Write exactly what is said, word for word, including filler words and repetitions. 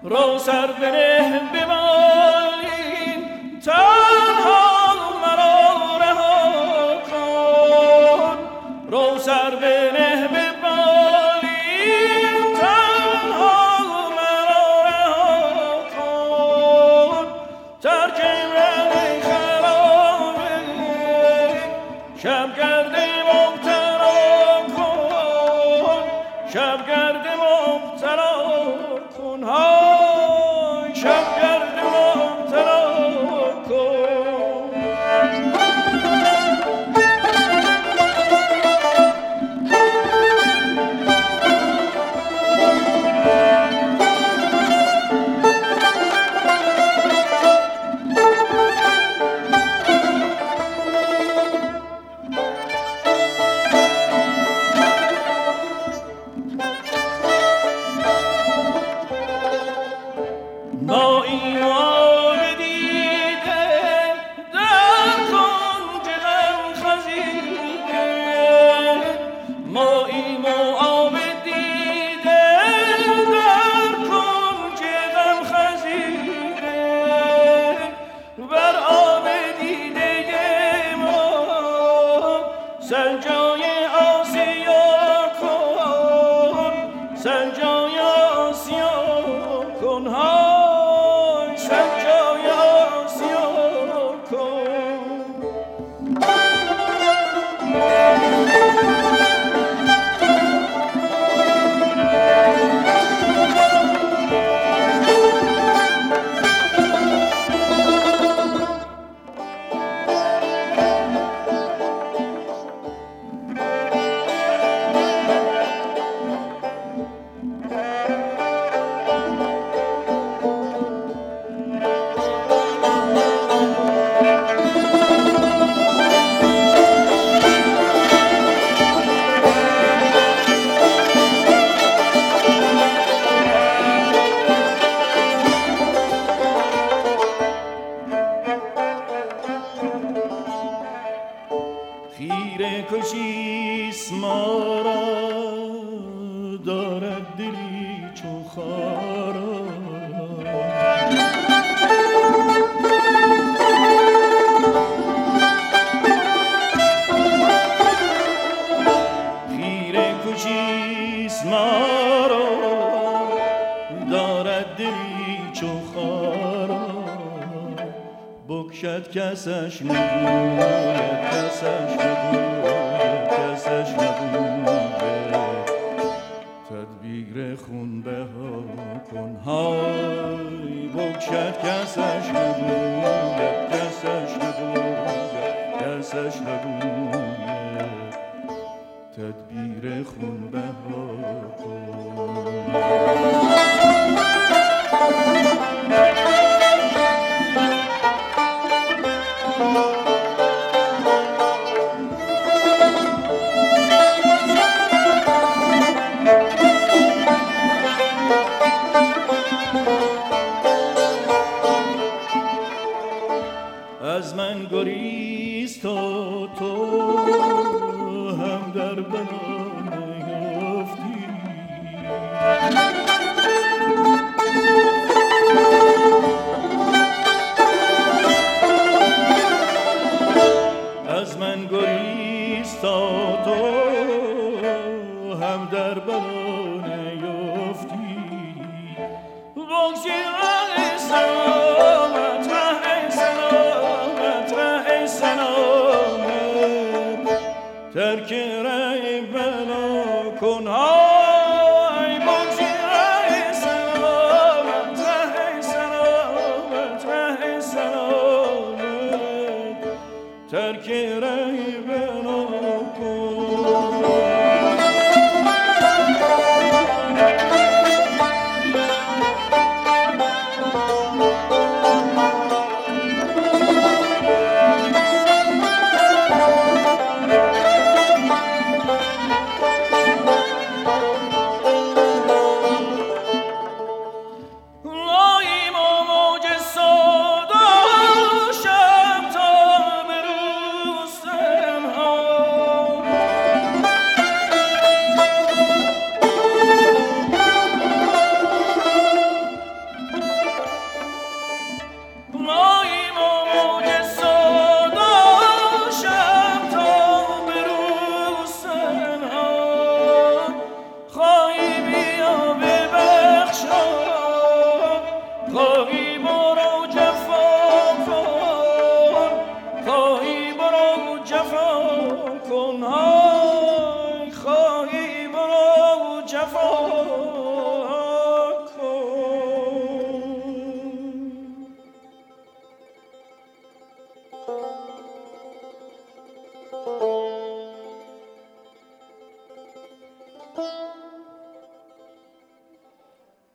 رو سر بنه به بالین تنها مرا رها کن رو سر بنه به بالین تنها مرا رها کن ترک من خرابه شبگرد مبتلا کن شبگرد مبتلا کن های شبگرد مبتلا کن با ایمان دیده در کنج غم خزیده ما ایمان آب دیده در کنج غم خزیده بر آب دیده ما سنجای آسیا کن سنجای آسیا کن ها خیره کشیست ما را دارد دلی چو خارا خیره کشیست ما را دارد دلی چو خارا بکشد کسش نگوید کسش نگوید کسش نگوید تدبیر خون بها کن های بکشد کسش نگوید کسش نگوید کسش نگوید تدبیر خون بها کن از من گریز تا تو هم در بلا نیافتی از من گریز تا تو هم در بلا نیافتی بگذیر ای سلامت ره سلامت ره سلامت ترک ره بلا کن های بگذیر ای سلامت ره سلامت ره سلامت ترک ره بلا کن جفا کن ها